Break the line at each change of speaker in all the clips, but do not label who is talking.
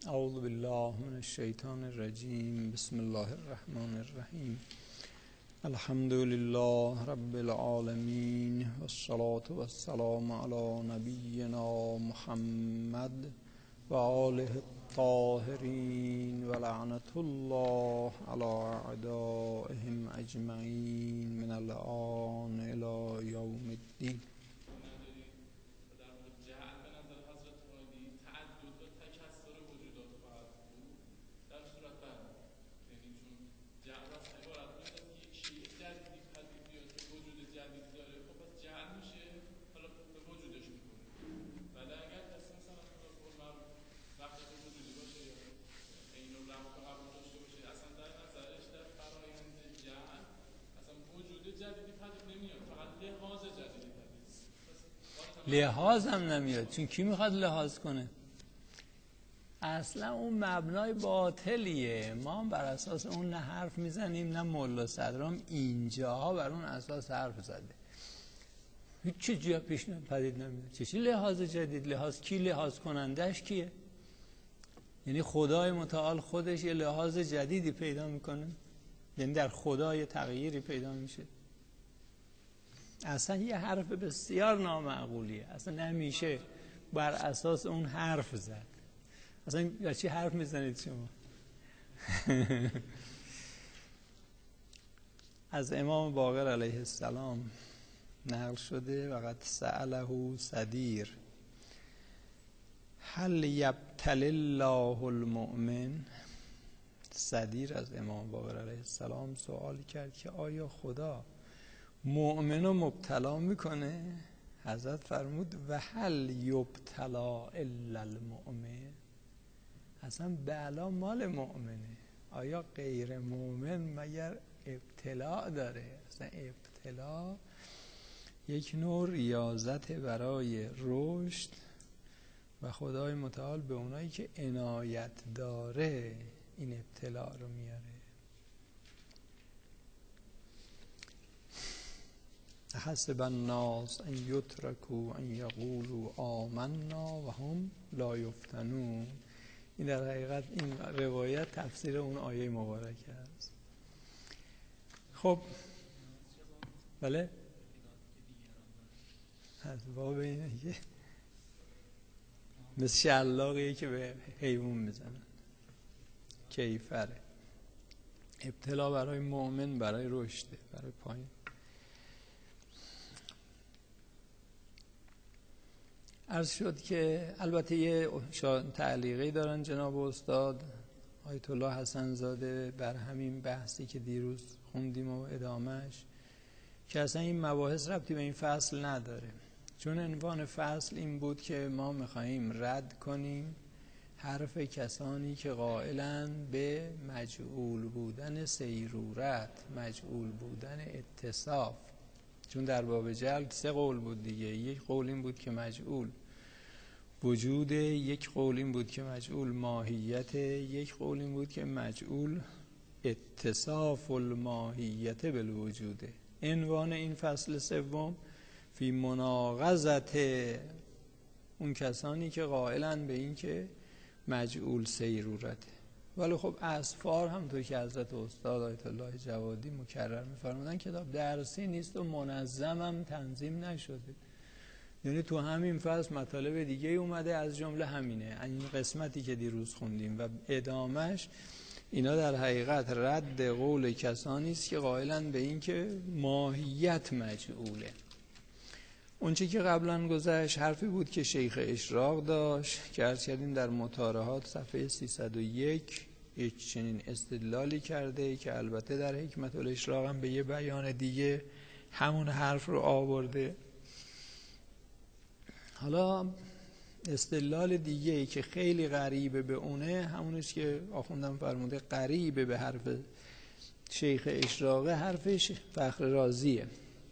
اعوذ بالله من الشیطان الرجیم. بسم الله الرحمن الرحیم. الحمد لله رب العالمین والصلاة والسلام علی نبینا محمد و آله الطاهرین و لعنت الله علی اعدائهم اجمعین من الآن الی یوم الدین. لحاظ هم نمیاد، چون کی میخواد لحاظ کنه؟ اصلا اون مبنای باطلیه. ما هم بر اساس اون نه حرف میزنیم، نه مولا صدرام اینجاها بر اون اساس حرف زده. هیچ چیزی پیش پدید نمیاد. چی لحاظ جدید؟ لحاظ کی؟ لحاظ کنندش کیه؟ یعنی خدای متعال خودش یه لحاظ جدیدی پیدا میکنه، یعنی در خدا یه تغییری پیدا میشه. اصلا یه حرف بسیار نامعقولیه. اصلا نمیشه بر اساس اون حرف زد. اصلا یا چی حرف میزنید شما؟ از امام باقر علیه السلام نقل شده وقد سأله صدیر هل یبتلی الله المؤمن. صدیر از امام باقر علیه السلام سوال کرد که آیا خدا مؤمن رو مبتلا میکنه؟ حضرت فرمود و هل یبتلا الا المؤمن. اصلا بلا مال مؤمنه، آیا غیر مؤمن مگر ابتلا داره؟ اصلا ابتلا یک نوع ریاضت برای رشد و خدای متعال به اونایی که عنایت داره این ابتلا رو میاره. حسب الناس ان یترکوا ان یقولوا آمنا و هم لا یفتنون. این در حقیقت این روایت تفسیر اون آیه مبارکه است. خب بله، از باب اینه که مثل شلاقیه که به حیوان میزنن. کیفره. ابتلا برای مؤمن برای رشده، برای پایین. عرض شد که البته یه تعلیقی دارن جناب استاد آیت الله حسن زاده بر همین بحثی که دیروز خوندیم و ادامهش، که اصلا این مباحث ربطی به این فصل نداره، چون عنوان فصل این بود که ما میخواییم رد کنیم حرف کسانی که قائلن به مجعول بودن سیرورت، مجعول بودن اتصاف. چون در باب جلد 3 قول بود دیگه. یک قول این بود که مجعول وجود، یک قول این بود که مجعول ماهیت، یک قول این بود که مجعول اتصاف الماهیت بالوجوده. عنوان این فصل 3 فی مناقضت اون کسانی که قائلن به این که مجعول سیرورته. ولی خب اسفار همونطور که حضرت استاد آیت الله جوادی مکرر می‌فرمودن کتاب درسی نیست و منظم هم تنظیم نشده. یعنی تو همین فصل مطالب دیگه اومده، از جمله همینه، این قسمتی که دیروز خوندیم و ادامش. اینا در حقیقت رد قول کسانی است که قائلن به این که ماهیت مجعوله. اون چی که قبلا گذشت حرفی بود که شیخ اشراق داشت که عرض کردیم در مطارحات صفحه 301 یک چنین استدلالی کرده که البته در حکمت الاشراق هم به یه بیان دیگه همون حرف رو آورده. حالا استدلال دیگه ای که خیلی قریبه به اونه همونیست که آخوندم فرموده قریبه به حرف شیخ اشراقه، حرفش فخر رازیه.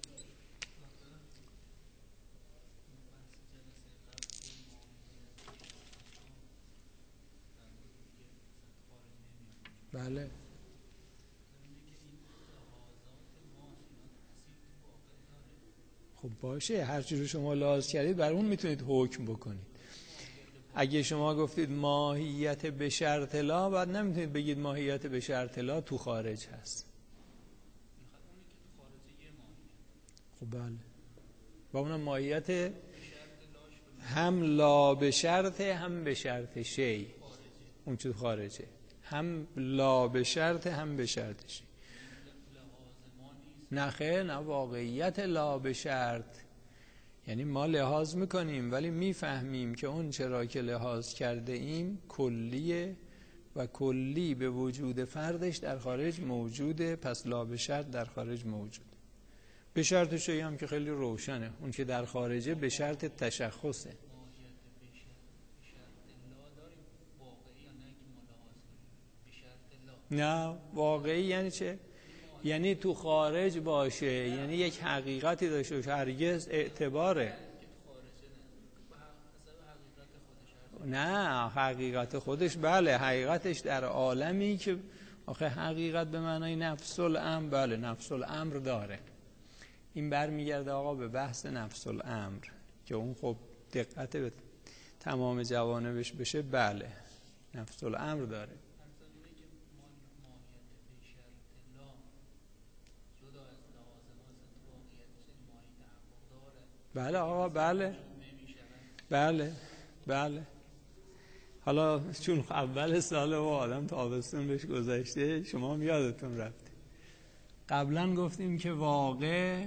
بله خب باشه، هر چی رو شما لحاظ کردید بر اون میتونید حکم بکنید. اگه شما گفتید ماهیت به شرط لا، بعد نمیتونید بگید ماهیت به شرط لا تو خارج هست. خب بله، با اونم ماهیت هم لا به شرط هم به شرط شی، اون چه خارجه، هم لا به شرط هم به شرط شی. نه خیر، نه، واقعیت لا به شرط یعنی ما لحاظ میکنیم ولی میفهمیم که اون چرا که لحاظ کرده ایم کلیه و کلی به وجود فردش در خارج موجوده، پس لا به شرط در خارج موجود. به شرط شی هم که خیلی روشنه، اون که در خارجه به شرط تشخصه. نه واقعی یعنی چه؟ یعنی تو خارج باشه، یعنی یک حقیقتی داشته باشه، هرگز اعتباره. نه حقیقت خودش، بله حقیقتش در عالمی که آخه حقیقت به معنای نفس الامر، بله نفس الامر داره. این برمیگرده آقا به بحث نفس الامر که اون خب دقت به تمام جوانبش بشه، بله نفس الامر داره. بله آقا، بله بله بله. حالا چون اول سال و آدم تابستون بهش گذشته، شما هم یادتون رفته قبلا گفتیم که واقع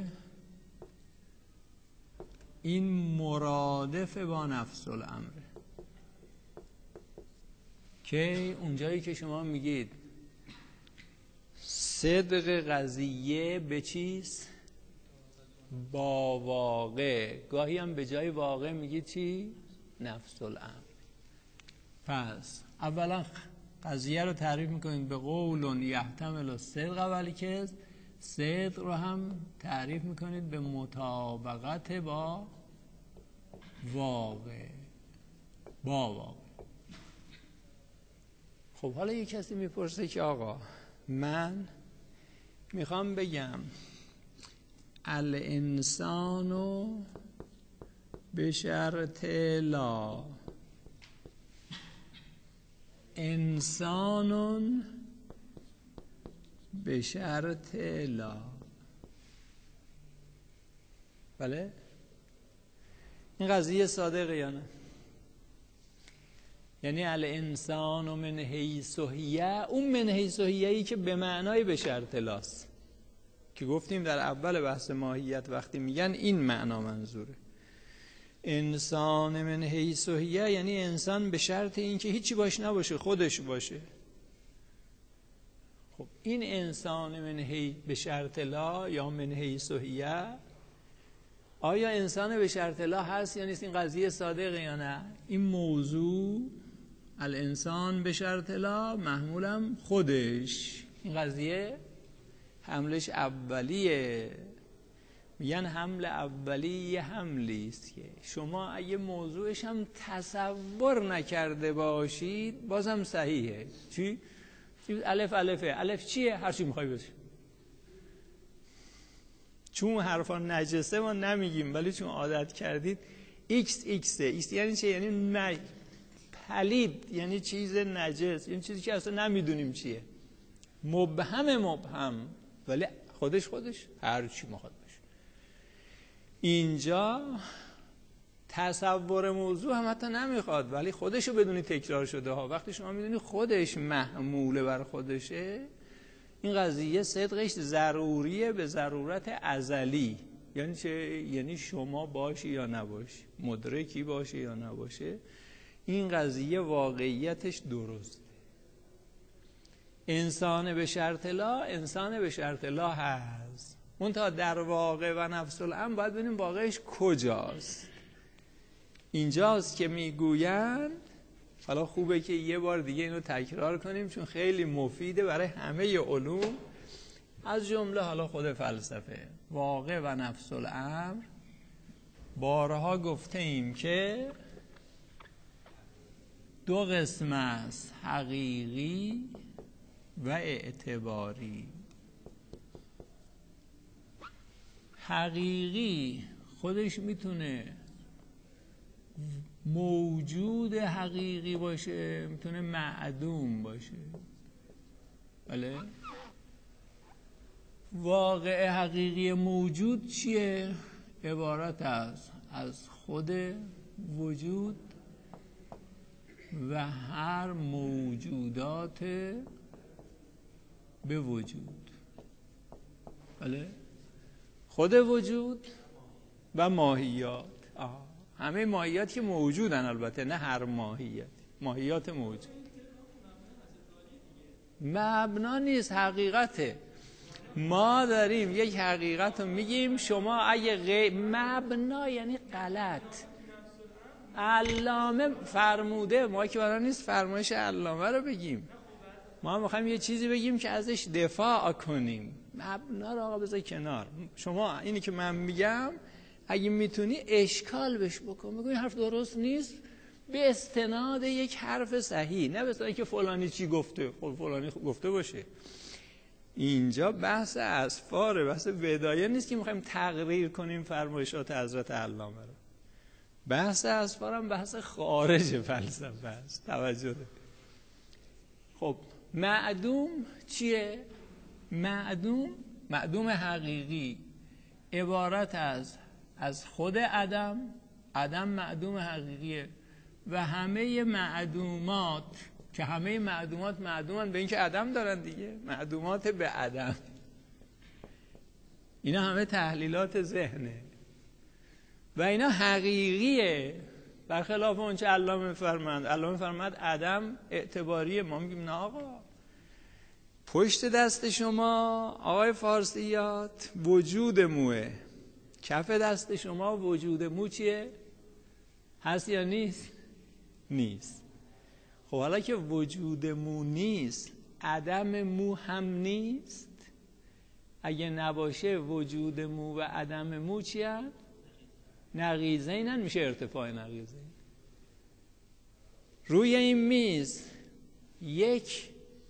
این مرادف با نفس الامره، که اونجایی که شما میگید صدق قضیه به چیست؟ با واقع. گاهی هم به جای واقع میگید چی؟ نفس الامر. پس اولا قضیه رو تعریف میکنید به قول یحتمل الصدق، ولی که صدق رو هم تعریف میکنید به مطابقت با واقع. با واقع. خب حالا یک کسی میپرسه که آقا من میخوام بگم الانسان به شرط لا، انسان به شرط لا، بله این قضیه صادقه یا نه؟ یعنی الانسان من حیث هی، اون من حیث هی‌ای که به معنای به شرط لاست که گفتیم در اول بحث ماهیت وقتی میگن این معنا منظوره. انسان من حیث هی یعنی انسان به شرط این که هیچی باش نباشه، خودش باشه. خب این انسان من حیث به شرط لا یا من حیث هی، آیا انسان به شرط لا هست یا نیست؟ این قضیه صادقه یا نه؟ این موضوع الانسان به شرط لا محمولم خودش، این قضیه حملش اولیه. میگن حمل اولی یه حملی است که شما اگه موضوعش هم تصور نکرده باشید بازم صحیحه. چی؟ الف الفه، الف چیه؟ هر چی میخوای بشه. چون حرفا نجسه ما نمیگیم، ولی چون عادت کردید ایکس ایکسه. ایکس یعنی چه؟ یعنی پلید، یعنی چیز نجس، یعنی چیزی که اصلا نمیدونیم چیه. مبهم ولی خودش هر چی میخواد باشه. اینجا تصور موضوع هم حتی نمیخواد، ولی خودشو بدونی تکرار شده ها. وقتی شما میدونی خودش محموله بر خودشه، این قضیه صدقش ضروریه به ضرورت ازلی. یعنی چه؟ یعنی شما باشی یا نباشی، مدرکی باشی یا نباشه، این قضیه واقعیتش درسته. انسان به شرط لا، انسان به شرط لا هست. اون تا در واقع و نفس الامر باید ببینیم واقعش کجاست. اینجاست که میگویند، حالا خوبه که یه بار دیگه اینو تکرار کنیم چون خیلی مفیده برای همه علوم، از جمله حالا خود فلسفه. واقع و نفس الامر بارها گفته ایم که دو قسم است، حقیقی و اعتباری. حقیقی خودش میتونه موجود حقیقی باشه، میتونه معدوم باشه. بله؟ واقع حقیقی موجود چیه؟ عبارت از خود وجود و هر موجودات به وجود. بله؟ خود وجود و ماهیات. همه ماهیات که موجودن، البته نه هر ماهیات موجود. مبنا نیست، حقیقته. ما داریم یک حقیقت رو میگیم، شما اگه مبنا یعنی غلط. علامه فرموده، ما که برای نیست فرمایش علامه رو بگیم، ما میخوایم یه چیزی بگیم که ازش دفاع کنیم. مبنا رو آقا بذار کنار. شما اینی که من میگم اگه میتونی اشکال بهش بکن، بگو این حرف درست نیست به استناد یک حرف صحیح، نه به استناد که فلانی چی گفته، خب فلانی گفته باشه. اینجا بحث اسفاره، بحث بدایه نیست که میخوایم تقریر کنیم فرمایشات حضرت علامه رو. بحث اسفار هم بحث خارج فلسفه است. توجه ده. خب معدوم چیه؟ معدوم حقیقی عبارت از خود عدم معدوم حقیقیه و همه معدومات که همه معدومات معدومن به این که عدم دارن دیگه، معدومات به عدم. اینا همه تحلیلات ذهنه و اینا حقیقیه، برخلاف اون چه علامه فرمود عدم اعتباریه. ما میگیم نه آقا، پشت دست شما آقای فارسیات وجود موه، کف دست شما وجود مو چیه؟ هست یا نیست؟ نیست. خب حالا که وجود مو نیست، عدم مو هم نیست. اگه نباشه وجود مو و عدم مو چیه؟ نقیضینن، میشه ارتفاع نقیضین. روی این میز یک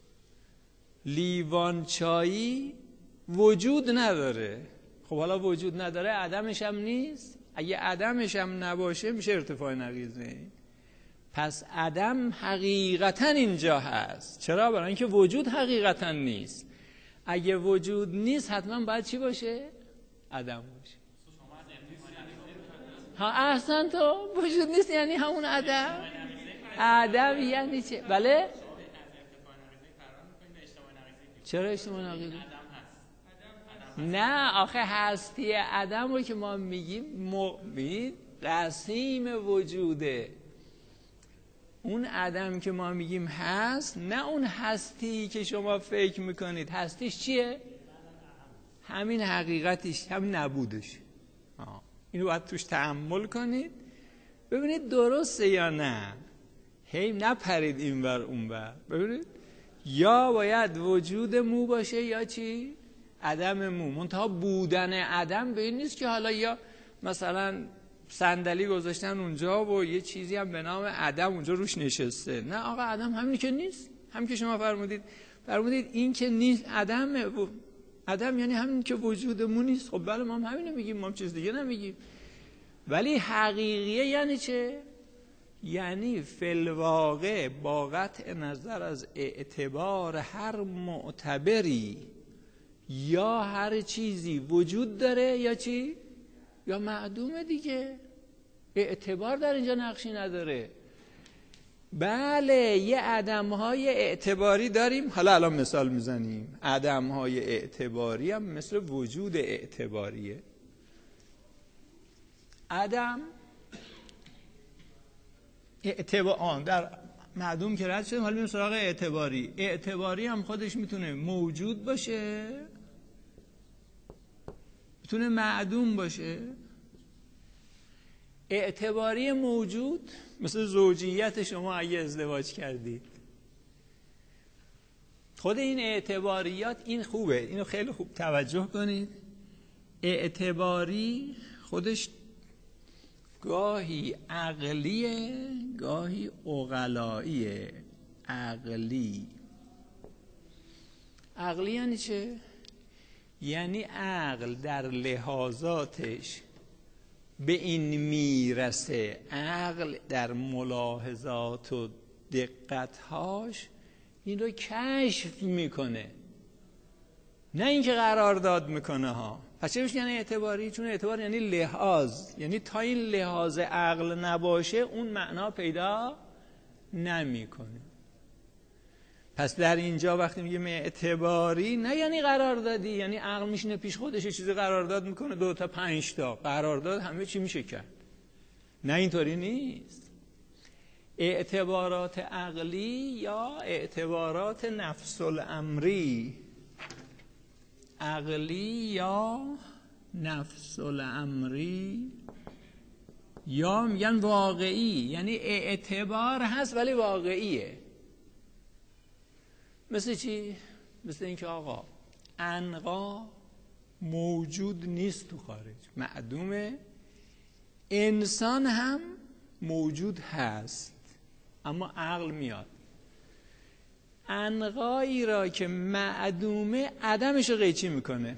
لیوان چایی وجود نداره. خب حالا وجود نداره، عدمش هم نیست. اگه عدمش هم نباشه میشه ارتفاع نقیضین. پس عدم حقیقتا اینجا هست. چرا؟ برای اینکه وجود حقیقتا نیست. اگه وجود نیست حتما باید چی باشه؟ عدم باشه. ها احسن، تو وجود نیست یعنی همون عدم. عدم یعنی چه؟ بله؟ چرا اجتماع نقیضی؟ نه آخه هستی عدم رو که ما میگیم قسیم وجوده. اون عدم که ما میگیم هست، نه اون هستی که شما فکر میکنید. هستیش چیه؟ همین حقیقتش، همین نبودش. اینو باید توش تأمل کنید ببینید درسته یا نه. هی نپرید اینور اونور. ببینید یا باید وجود مو باشه یا چی؟ عدم مو. منتها بودن عدم به این نیست که حالا یا مثلا صندلی گذاشتن اونجا و یه چیزی هم به نام عدم اونجا روش نشسته. نه آقا، عدم همین که نیست. همین که شما فرمودید این که نیست عدمه. عدم یعنی همین که وجودمون نیست. خب بله، ما هم همینو میگیم، ما هم چیز دیگه نمیگیم. ولی حقیقیه یعنی چه؟ یعنی فی‌الواقع با قطع نظر از اعتبار هر معتبری یا هر چیزی وجود داره یا چی؟ یا معدومه دیگه. اعتبار در اینجا نقشی نداره. بله، یه عدم‌های اعتباری داریم. حالا الان مثال میزنیم. عدم‌های اعتباری هم مثل وجود اعتباریه. عدم در معدوم که رد شدیم، حالا میریم سراغ اعتباری. اعتباری هم خودش میتونه موجود باشه، میتونه معدوم باشه. اعتباری موجود مثل زوجیت شما اگه ازدواج کردید. خود این اعتباریات این خوبه، اینو خیلی خوب توجه کنید. اعتباری خودش گاهی عقلیه گاهی عقلاییه. عقلی یعنی چه؟ یعنی عقل در لحاظاتش به این میرسه عقل در ملاحظات و دقتهاش این رو کشف میکنه، نه اینکه قرارداد میکنه ها. پس چه میشه یعنی اعتباری؟ چون اعتبار یعنی لحاظ، یعنی تا این لحاظ عقل نباشه اون معنا پیدا نمیکنه. پس در اینجا وقتی میگیم اعتباری نه یعنی قراردادی، یعنی عقل میشینه پیش خودش چیزی قرارداد میکنه 2 تا 5 تا قرارداد همه چی میشه کرد. نه اینطوری نیست. اعتبارات عقلی یا اعتبارات نفس الامری، عقلی یا نفس الامری یا میگن واقعی، یعنی اعتبار هست ولی واقعیه. مثل چی؟ مثل اینکه آقا عنقا موجود نیست تو خارج، معدومه. انسان هم موجود هست اما عقل میاد عنقایی را که معدومه عدمش رو قیچی میکنه.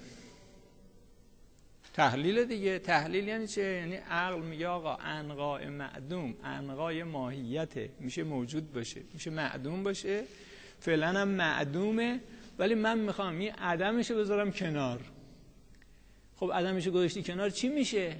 تحلیل دیگه. تحلیل یعنی چه؟ یعنی عقل میگه آقا عنقای معدوم عنقای ماهیته، میشه موجود باشه میشه معدوم باشه، فعلا هم معدومه ولی من میخوام این عدمش رو بذارم کنار. خب عدمش رو گذاشتی کنار چی میشه؟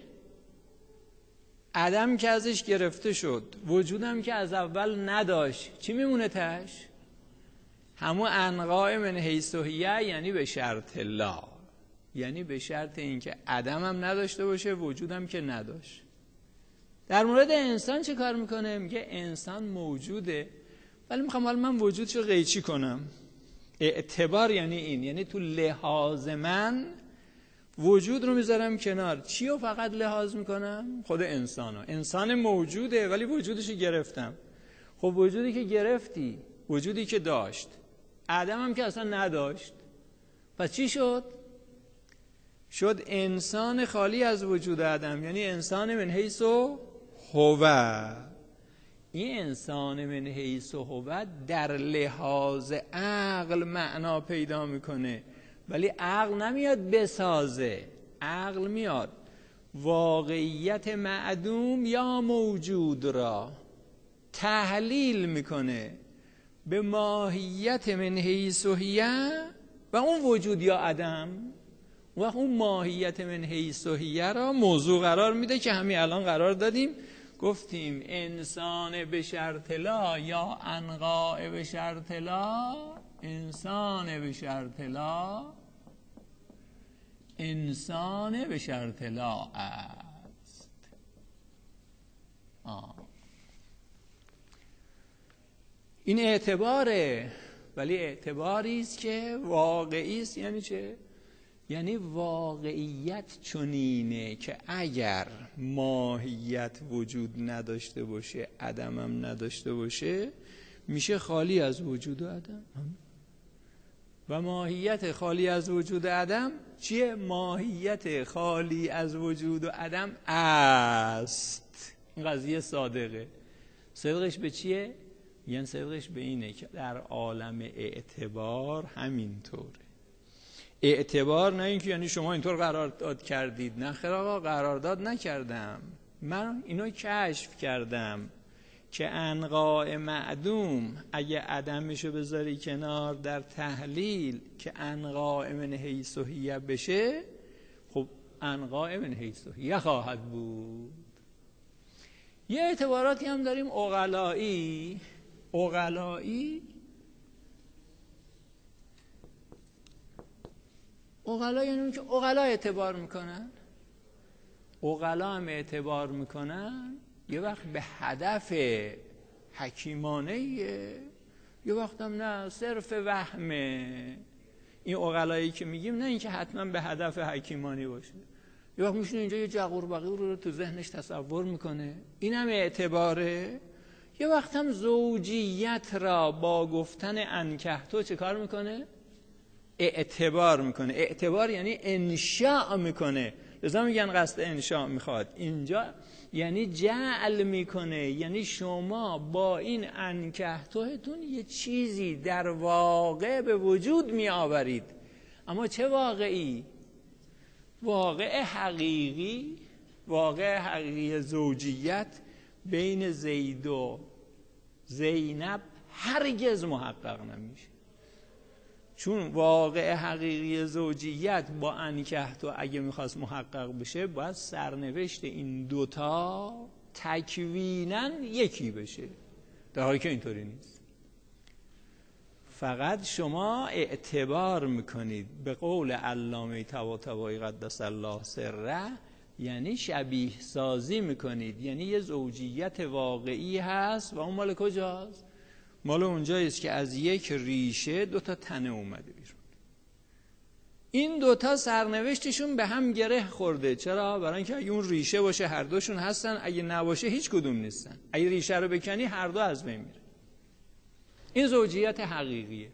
عدم که ازش گرفته شد، وجودم که از اول نداشت، چی میمونه تاش؟ همون عنقای من حیث و هیه، یعنی به شرط لا، یعنی به شرط اینکه عدمم نداشته باشه وجودم که نداشت. در مورد انسان چه کار میکنه؟ میگه انسان موجوده ولی میخوام حالا من وجودشو قیچی کنم. اعتبار یعنی این، یعنی تو لحاظ من وجود رو میذارم کنار. چی رو فقط لحاظ میکنم؟ خود انسانو. انسان موجوده ولی وجودشو گرفتم. خب وجودی که گرفتی، وجودی که داشت، عدمم که اصلا نداشت، پس چی شد؟ شد انسان خالی از وجود عدم، یعنی انسان من حیث و هو. این انسان من حیث و هو در لحاظ عقل معنا پیدا میکنه ولی عقل نمیاد بسازه، عقل میاد واقعیت معدوم یا موجود را تحلیل میکنه به ماهیت من حیث و هیه و اون وجود یا عدم و اون ماهیت من حیث و هیه را موضوع قرار میده که همین الان قرار دادیم. گفتیم انسان به شرط لا یا عنقاء به شرط لا، انسان به شرط لا، انسان به شرط لا است. این اعتباره، ولی اعتباری است که واقعی است. یعنی چه؟ یعنی واقعیت چنینه که اگر ماهیت وجود نداشته باشه، عدمم نداشته باشه، میشه خالی از وجود و عدم. و ماهیت خالی از وجود و عدم چیه؟ ماهیت خالی از وجود و عدم است. این قضیه صادقه. صدقش به چیه؟ یعنی صدقش به اینه که در عالم اعتبار همینطوره. اعتبار نه اینکه یعنی شما اینطور قرارداد کردید، نه خیر آقا قرارداد نکردم، من اینو کشف کردم که عنقاء معدوم اگه عدمشو بذاری کنار در تحلیل که عنقاء من حیث و هیه بشه، خب عنقاء من حیث و هیه خواهد بود. یه اعتباراتی هم داریم عقلایی. عقلا یعنی که عقلا اعتبار میکنن. عقلا هم اعتبار میکنن یه وقت به هدف حکیمانه، یه وقت هم نه صرف وهمه. این عقلایی که میگیم نه اینکه حتما به هدف حکیمانی باشه، یه وقت میشونه اینجا یه جغور بغور رو تو ذهنش تصور میکنه، این هم اعتباره. یه وقت هم زوجیت را با گفتن انکحتو چه کار میکنه؟ اعتبار میکنه. اعتبار یعنی انشاء میکنه، لذا میگن قصد انشاء میخواد. اینجا یعنی جعل میکنه، یعنی شما با این انکحتوتون یه چیزی در واقع به وجود میآورید. اما چه واقعی؟ واقع حقیقی واقع حقیقی زوجیت بین زید و زینب هرگز محقق نمیشه، چون واقع حقیقی زوجیت با انکحت اگه میخواست محقق بشه باید سرنوشت این دوتا تکویناً یکی بشه، در حالی که اینطوری نیست. فقط شما اعتبار میکنید به قول علامه طباطبایی قدس الله سره، یعنی شبیه سازی میکنید، یعنی یه زوجیت واقعی هست و اون مال کجاست؟ مال اونجاییست که از یک ریشه دوتا تنه اومده بیرون. این دوتا سرنوشتشون به هم گره خورده. چرا؟ برای اینکه اگه اون ریشه باشه هر دوشون هستن، اگه نباشه هیچ کدوم نیستن. اگه ریشه رو بکنی هر دو از بین میره. این زوجیت حقیقیه.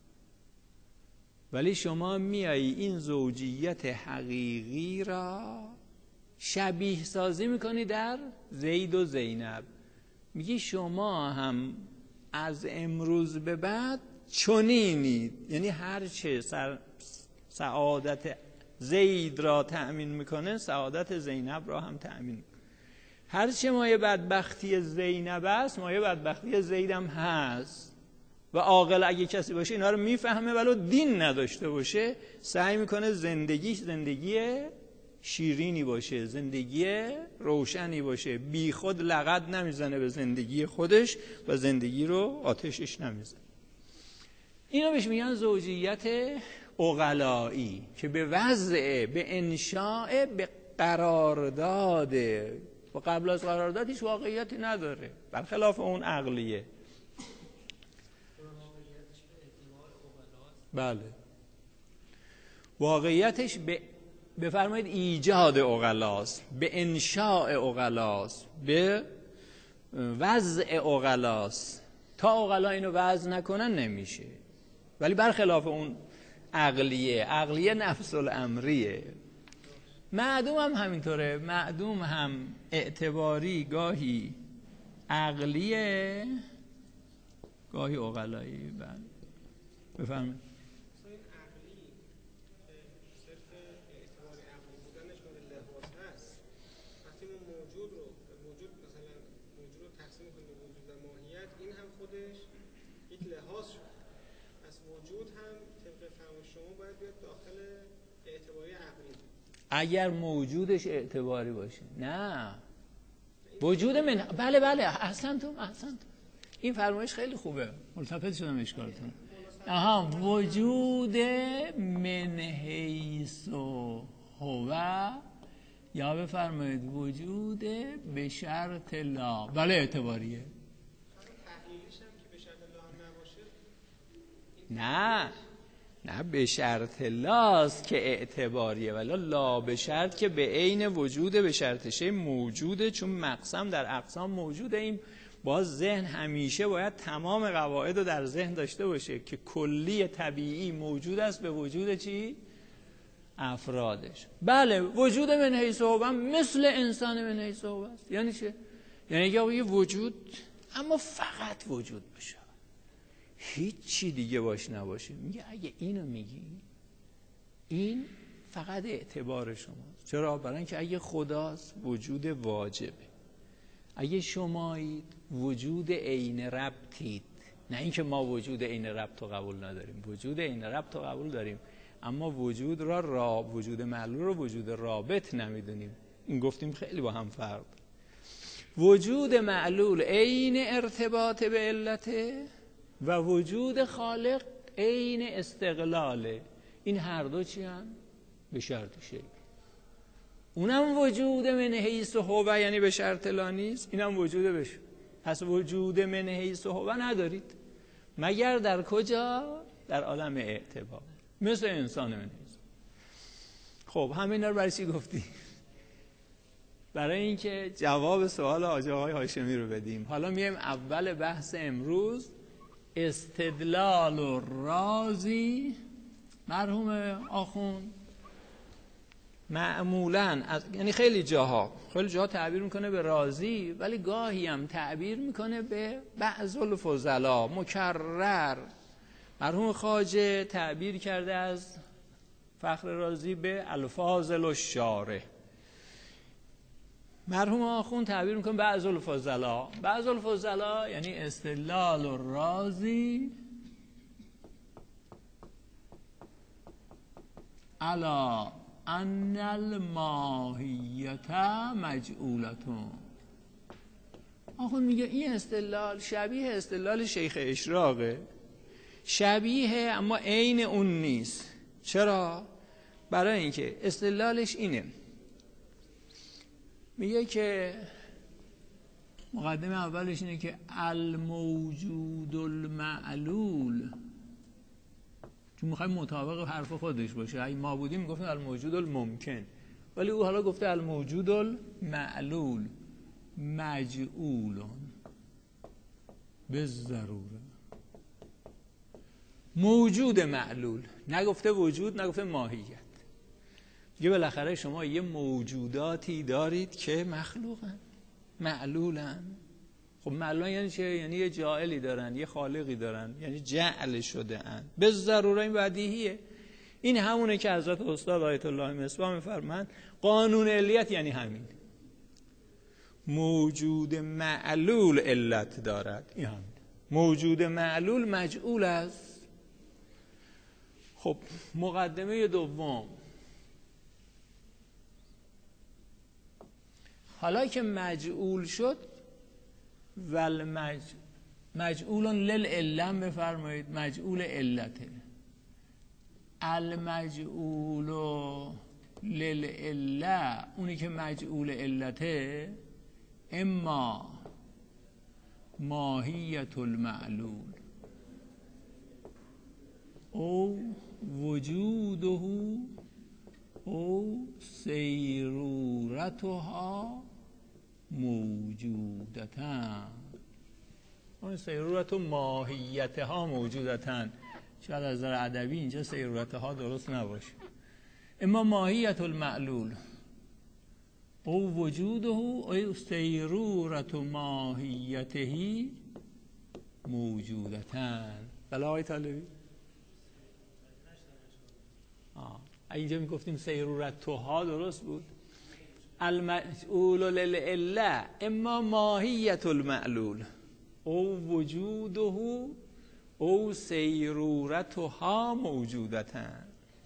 ولی شما میایی این زوجیت حقیقی را شبیه سازی میکنی در زید و زینب. میگی شما هم از امروز به بعد چنینید، یعنی هر چه سعادت زید را تأمین میکنه سعادت زینب را هم تأمین میکنه. هر چه مایه بدبختی زینب است مایه بدبختی زید هم هست. و عاقل اگه کسی باشه اینا رو میفهمه، ولو دین نداشته باشه سعی میکنه زندگی شیرینی باشه، زندگی روشنی باشه، بی خود لغت نمیزنه به زندگی خودش و زندگی رو آتشش نمیزنه. اینا بهش میگن زوجیت عقلایی که به وضع، به انشاء، به قرارداد و قبل از قرارداد هیچ واقعیتی نداره، برخلاف اون عقلیه. بله، واقعیتش بفرمایید ایجاد عقلاست، به انشاء عقلاست، به وضع عقلاست. تا عقلا اینو وضع نکنن نمیشه. ولی برخلاف اون عقلیه نفس الامریه. معدوم هم همینطوره، معدوم هم اعتباری گاهی عقلیه گاهی عقلایی. بله بفرمایید. اگر موجودش اعتباری باشه. نه وجود من، بله احسنتم. این فرمایش خیلی خوبه، ملتفت شدم اشکالتون. وجود من حیث هو، یا بفرمایید وجود به شرط لا. بله اعتباریه. نه به شرط لاست که اعتباریه، ولی لا به شرط که به عین وجود به شرط شی موجوده، چون مقسم در اقسام موجوده. این باز ذهن همیشه باید تمام قواعد رو در ذهن داشته باشه که کلی طبیعی موجود است به وجود چی؟ افرادش. بله وجود من حیث هو مثل انسان من حیث هو است. یعنی چه؟ یعنی یه وجود اما فقط وجود بشه، هیچ چی دیگه باش نباشه. میگه اگه اینو میگی این فقط اعتبار شماست. چرا؟ برای اینکه اگه خداست وجود واجبه، اگه شمایید وجود عین ربطید. نه اینکه ما وجود عین ربط رو قبول نداریم، وجود عین ربط رو قبول داریم، اما وجود را وجود معلول رو وجود رابط نمیدونیم. این گفتیم خیلی با هم فرق. وجود معلول عین ارتباط به علته و وجود خالق عین استقلاله. این هر دو چی هم؟ به شرط شی. اونم وجود من حیث هو یعنی به شرط لا نیست، اینم وجود بشه. پس وجود من حیث هو ندارید مگر در کجا؟ در عالم اعتبار، مثل انسان من حیث. خب همینا رو برای چی گفتی؟ برای اینکه جواب سوال حاج آقای هاشمی رو بدیم. حالا میایم اول بحث امروز، استدلال و رازی. مرحوم آخوند معمولاً یعنی خیلی جاها تعبیر میکنه به رازی، ولی گاهی هم تعبیر میکنه به بعض الفضلا مکرر. مرحوم خواجه تعبیر کرده از فخر رازی به الفاظ الشارح. مرحوم آخوند تعبیر میکنه بعض الفضلا یعنی استدلال الرازی علی ان الماهیت مجعولتون. آخوند میگه این استدلال شبیه استدلال شیخ اشراقه، شبیه اما عین اون نیست. چرا؟ برای اینکه استدلالش اینه، میگه که مقدمه اولش اینه که الموجود المعلول، چون میخوایم مطابق حرف خودش باشه، اگه ما بودیم میگفتیم الموجود الممکن، ولی او حالا گفته الموجود المعلول مجعولون بالضروره. موجود معلول، نگفته وجود، نگفته ماهیت. دیگه بالاخره شما یه موجوداتی دارید که مخلوقن، معلولن. خب معلولن یعنی چه؟ یعنی یه جاعلی دارن، یه خالقی دارن، یعنی جعل شده ان. به ضروره این بدیهیه. این همونه که حضرت استاد آیت الله مصباح میفرمایند قانون علیت یعنی همین. موجود معلول علت دارد، این همین. موجود معلول مجعول است. خب مقدمه دوم، حالا که مجعول شد مجعول للعلم بفرمایید، مجعول علته. المجعول للعله، اونی که مجعول علته، اما ماهیت المعلول او وجوده او سیرورتها موجودتن. اون سیرورت و ماهیتها موجودتن. شاید از نظر ادبی اینجا سیرورتها درست نباشه. اما ماهیت المعلول او وجوده او سیرورت و ماهیتهی موجودتن. بله آقای طالبی؟ اینجا میگفتیم سیرورتها درست بود. المجعول للعله اما ماهیت المعلول او وجوده او سیرورتها موجودتن.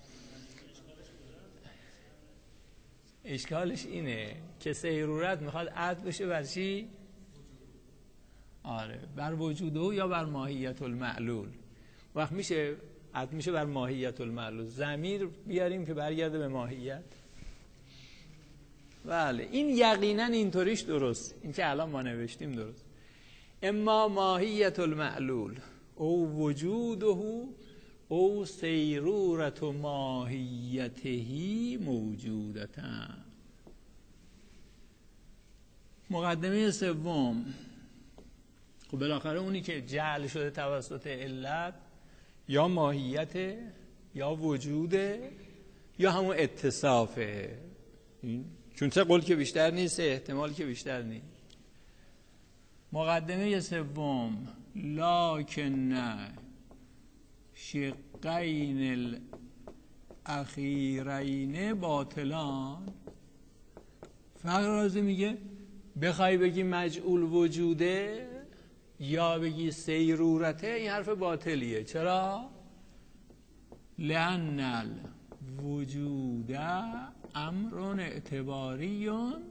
اشکالش اینه که سیرورت میخواد عطف بشه بر چی؟ آره، بر وجوده یا بر ماهیت المعلول. وقت میشه عطف میشه بر ماهیت المعلول، ضمیر بیاریم که برگرده به ماهیت. بله این یقینا اینطوریش درست، این که الان ما نوشتیم درست. اما ماهیت المعلول او وجوده او سیرورت ماهیتهی موجودتن. مقدمه سوم، خب بالاخره اونی که جعل شده توسط علت یا ماهیت یا وجوده یا همون اتصافه. چون سه قول که بیشتر نیست، احتمال که بیشتر نیست. مقدمه سوم، لکن شقین الاخیرین باطلان. فقر رازی میگه بخوای بگی مجعول وجوده یا بگی سیرورته، این حرف باطلیه. چرا؟ لأن الوجود امر اعتباریون،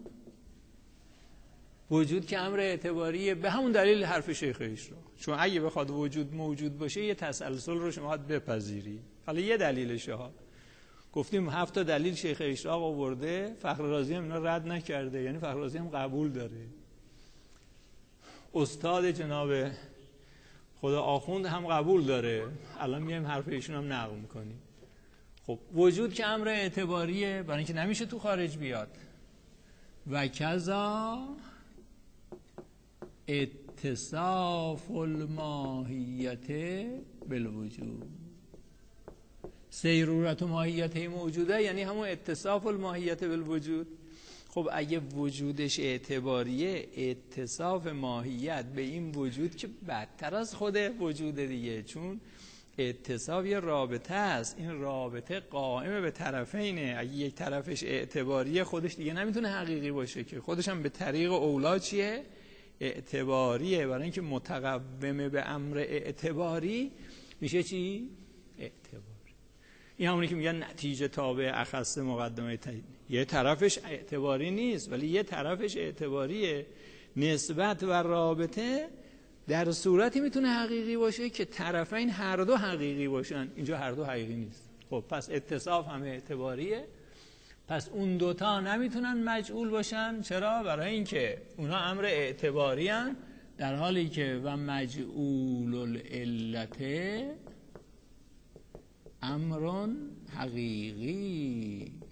وجود که امر اعتباریه. به همون دلیل حرف شیخ اشراق، چون اگه بخواد وجود موجود باشه یه تسلسل رو شما باید بپذیری. حالا یه دلیلشه ها، گفتیم 7 تا دلیل شیخ اشراق آورده، فخر رازی هم اینا رد نکرده، یعنی فخر رازی هم قبول داره. استاد جناب خدا آخوند هم قبول داره. الان میایم حرف ایشون هم نقل میکنیم. خب وجود که امر اعتباریه، برای اینکه نمیشه تو خارج بیاد. و کذا اتصاف الماهیت بالوجود، سیرورت و ماهیت موجوده یعنی همون اتصاف الماهیت بالوجود. خب اگه وجودش اعتباریه، اتصاف ماهیت به این وجود که بدتر از خود وجود دیگه، چون اتصاف یه رابطه است، این رابطه قائم به طرفینه. اگه یک طرفش اعتباریه خودش دیگه نمیتونه حقیقی باشه که، خودش هم به طریق اولا چیه؟ اعتباریه. برای اینکه متقومه به امر اعتباری میشه چی؟ اعتباری. این همونی که میگن نتیجه تابع اخص مقدمه تعیین. یه طرفش اعتباری نیست ولی یه طرفش اعتباریه. نسبت و رابطه در صورتی میتونه حقیقی باشه که طرفین هر دو حقیقی باشن. اینجا هر دو حقیقی نیست. خب پس اتصاف هم اعتباریه، پس اون دوتا نمیتونن مجعول باشن. چرا؟ برای اینکه اونا امر اعتباری هن، در حالی که و مجعول العلت امر حقیقی.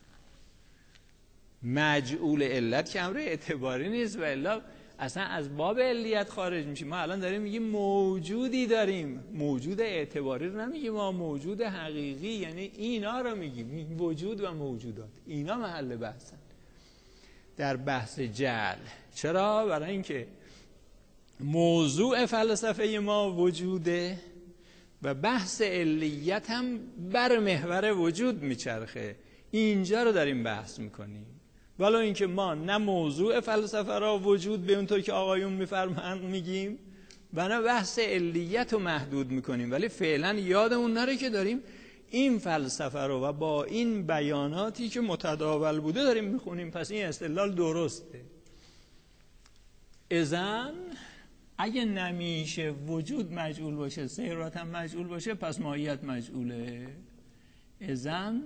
مجعول علت که امر اعتباری نیست و الا اصلا از باب علیت خارج میشیم. ما الان داریم میگیم موجودی داریم، موجود اعتباری رو نمیگیم، ما موجود حقیقی، یعنی اینا رو میگیم، وجود و موجودات. اینا محل بحثن در بحث جعل. چرا؟ برای اینکه موضوع فلسفه ما وجوده و بحث علیت هم بر محور وجود میچرخه. اینجا رو داریم بحث میکنیم. ولی اینکه ما نه موضوع فلسفه را وجود به اونطور که آقایون میفرمایند میگیم و نه بحث علیت رو محدود میکنیم، ولی فعلا یادمون نره که داریم این فلسفه رو و با این بیاناتی که متداول بوده داریم میخونیم. پس این استدلال درسته. اذن اگه نمیشه وجود مجعول باشه، صیرت هم مجعول باشه، پس ماهیت مجعوله. اذن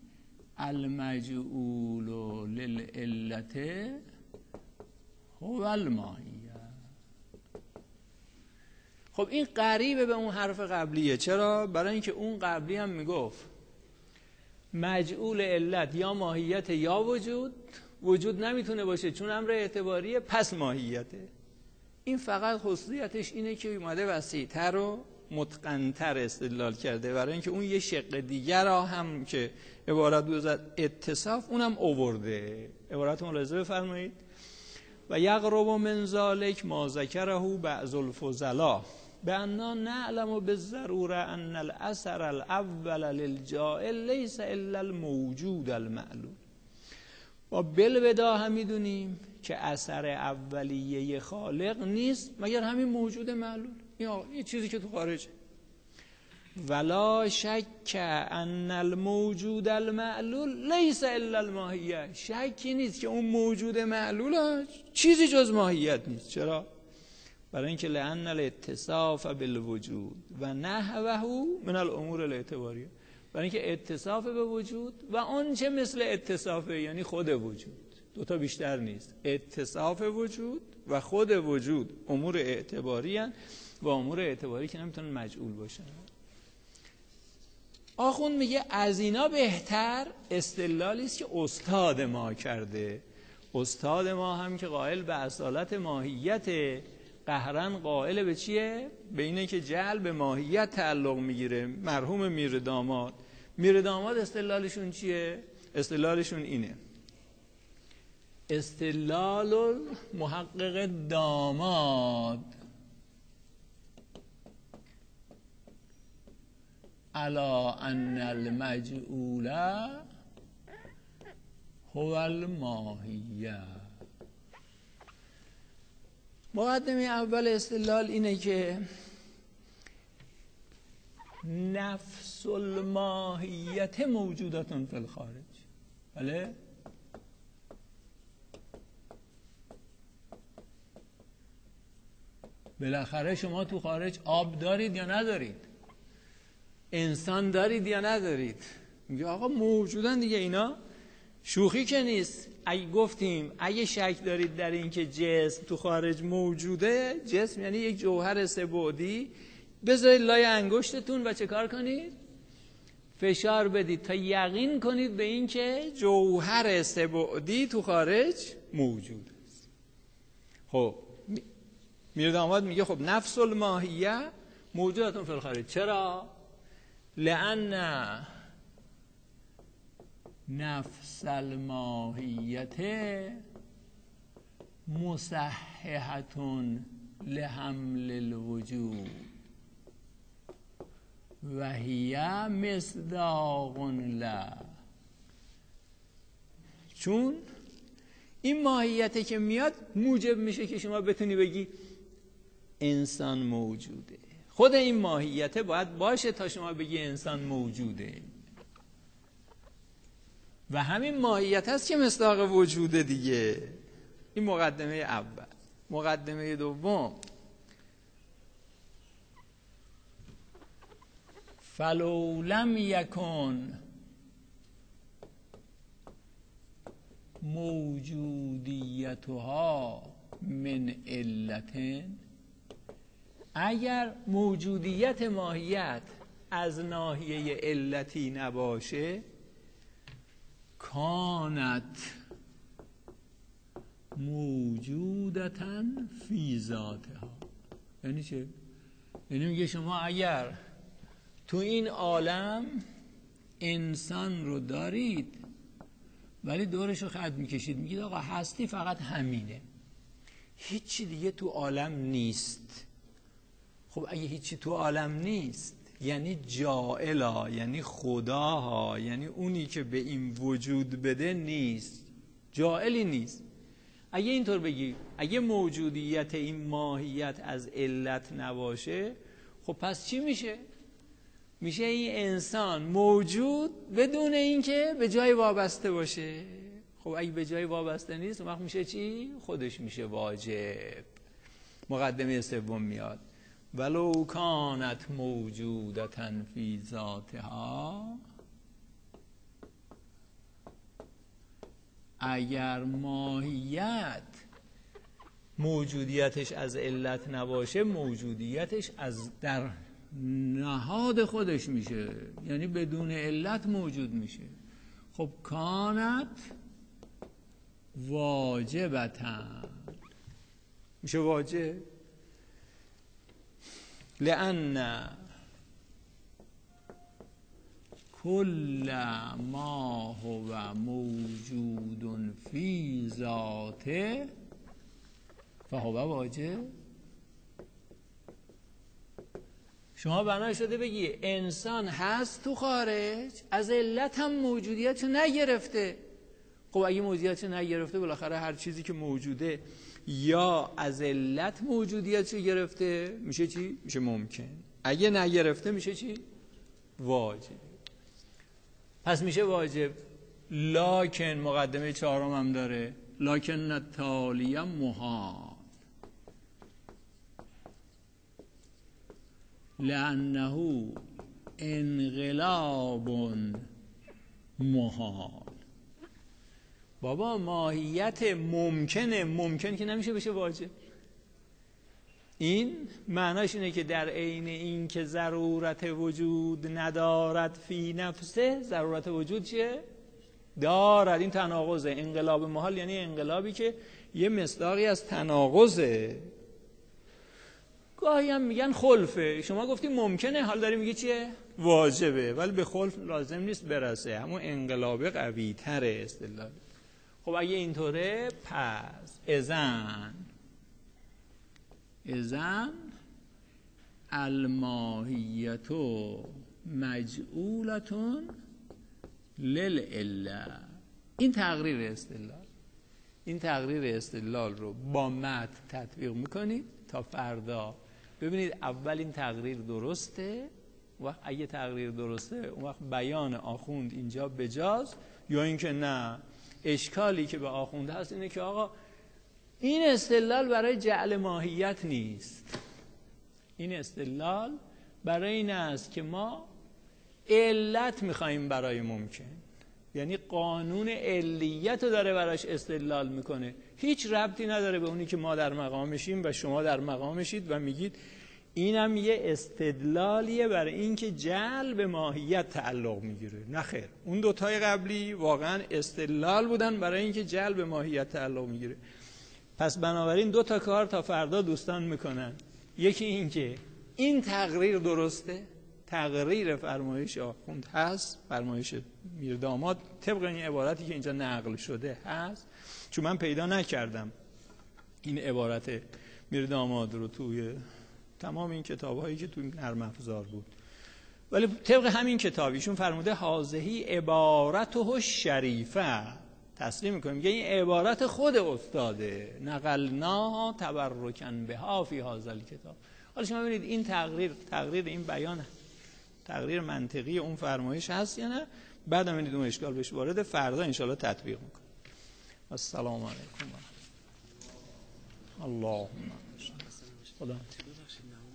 المجعول للعلت هو الماهیه. خب این قریبه به اون حرف قبلیه. چرا؟ برای اینکه اون قبلی هم میگفت مجعول علت یا ماهیت یا وجود. وجود نمیتونه باشه چون امر اعتباریه، پس ماهیته. این فقط خصوصیتش اینه که اومده وسیع‌تر و متقن‌تر استدلال کرده، برای اینکه اون یه شق دیگر را هم که عبارت بود از اتصاف اونم آورده. عبارت ملاحظه بفرمایید. و یقرب من ذلک ما ذکره بعض الفضلا بأننا نعلم بالضروره ان الاثر الاول للجاعل لیس الا الموجود المعلوم. ما بالوداع هم میدونیم که اثر اولیه خالق نیست مگر همین موجود معلول، این چیزی که تو خارجه. ولا شک ان الموجود المعلول لیس الا الماهیه. شکی نیست که اون موجود معلول چیزی جز ماهیت نیست. چرا؟ برای اینکه لأن الاتصاف بالوجود و نحوه من الامور الاعتباریه. برای اینکه اتصاف به وجود و آنچه مثل اتصافه، یعنی خود وجود، دوتا بیشتر نیست. اتصاف وجود و خود وجود امور اعتباری هستند و امور اعتباری که نمیتونن مجعول باشن. آخوند میگه از اینا بهتر استدلالی است که استاد ما کرده. استاد ما هم که قائل به اصالت ماهیت، قهرن قائل به چیه؟ به اینه که جعل به ماهیت تعلق میگیره. مرحوم میر داماد. میر داماد استدلالشون چیه؟ استدلالشون اینه. استدلال محقق داماد علا ان المجعول هو الماهیه. مقدمه اول استدلال اینه که نفس الماهیت موجوداتون فی الخارج. بله؟ بالاخره شما تو خارج آب دارید یا ندارید؟ انسان دارید یا ندارید؟ میگه آقا موجودن دیگه، اینا شوخی که نیست. اگه گفتیم اگه شک دارید در این که جسم تو خارج موجوده، جسم یعنی یک جوهر سه‌بعدی، بذارید لای انگشتتون و چه کار کنید؟ فشار بدید تا یقین کنید به این که جوهر سه‌بعدی تو خارج موجود است. خب میر داماد میگه خب نفس الماهیه موجوداتون فی الخارج. چرا؟ لأن نفس الماهیت مصححة لحمل الوجود. و هی مصداق له. چون این ماهیته که میاد موجب میشه که شما بتونی بگی انسان موجوده. خود این ماهیته باید باشه تا شما بگی انسان موجوده و همین ماهیت هست که مصداق وجوده دیگه. این مقدمه اول. مقدمه دوم، فلو لم یکن موجودیتها من علت، اگر موجودیت ماهیت از ناحیه علتی نباشه، کانت موجودتاً فی ذاتها. یعنی چه؟ یعنی میگه شما اگر تو این عالم انسان رو دارید ولی دورش رو خط میکشید، میگید آقا هستی فقط همینه، هیچی دیگه تو عالم نیست. خب اگه هیچی تو عالم نیست یعنی جائلا، یعنی خداها، یعنی اونی که به این وجود بده نیست، جائلی نیست. اگه اینطور بگی، اگه موجودیت این ماهیت از علت نباشه، خب پس چی میشه؟ میشه این انسان موجود بدون اینکه به جای وابسته باشه. خب اگه به جای وابسته نیست، وقت میشه چی؟ خودش میشه واجب. مقدمه سوم میاد، ولو کانت موجودتاً فی ذاتها، اگر ماهیت موجودیتش از علت نباشه، موجودیتش از در نهاد خودش میشه، یعنی بدون علت موجود میشه. خب کانت واجبتاً، میشه واجب. لأن کل ما هو موجود فی ذاته فهو واجب. شما بنا شده بگی انسان هست تو خارج، از علت هم موجودیتشو نگرفته. خب اگه موجودیتشو نگرفته، بالاخره هر چیزی که موجوده یا از علت موجودیتشو گرفته، میشه چی؟ میشه ممکن. اگه نگرفته میشه چی؟ واجب. پس میشه واجب. لکن مقدمه چهارم هم داره، لکن التالیه محال، لانه انقلاب محال. بابا ماهیت ممکنه، ممکن که نمیشه بشه واجب. این معناش اینه که در عین این که ضرورت وجود ندارد فی نفسه، ضرورت وجود چیه؟ دارد. این تناقضه. انقلاب محال یعنی انقلابی که یه مصداقی از تناقضه. گاهی هم میگن خلفه. شما گفتی ممکنه، حال داری میگی چیه؟ واجبه. ولی به خلف لازم نیست برسه، همون انقلاب قوی تره اصطلاح. خب اگه اینطوره، پس اذن الماهیت مجعولتون للعله. این تقریر استدلال. این تقریر استدلال رو با متن تطبیق میکنید تا فردا ببینید اول این تقریر درسته و اگه تقریر درسته اون وقت بیان آخوند اینجا بجاست، یا اینکه نه، اشکالی که به آخوند هست اینه که آقا این استدلال برای جعل ماهیت نیست. این استدلال برای این است که ما علت میخواییم برای ممکن، یعنی قانون علیت رو داره براش استدلال میکنه، هیچ ربطی نداره به اونی که ما در مقامشیم و شما در مقامشید و میگید اینم یه استدلالیه برای این که جلب ماهیت تعلق میگیره. نه خیر، اون دوتای قبلی واقعا استدلال بودن برای این که جلب ماهیت تعلق میگیره. پس بنابراین دو تا کار تا فردا دوستان میکنن. یکی این که این تقریر درسته، تقریر فرمایش آخوند هست، فرمایش میرداماد طبق این عبارتی که اینجا نقل شده هست، چون من پیدا نکردم این عبارت میرداماد رو توی تمام این کتاب‌هایی که توی نرم افزار بود ولی طبق همین کتاب ایشون فرموده هازهی عبارته الشریفه، تسلیم میکنیم میگه این عبارت خود استاده، نقلنا تبرکا بها فی هذا الکتاب. حالا شما ببینید این تقریر این بیان تقریر منطقی اون فرمایش هست یا نه؟ بعد ببینید اون اشکال بهش وارد، فردا ان شاءالله تطبیق میکنیم. السلام علیکم. اللهم خدا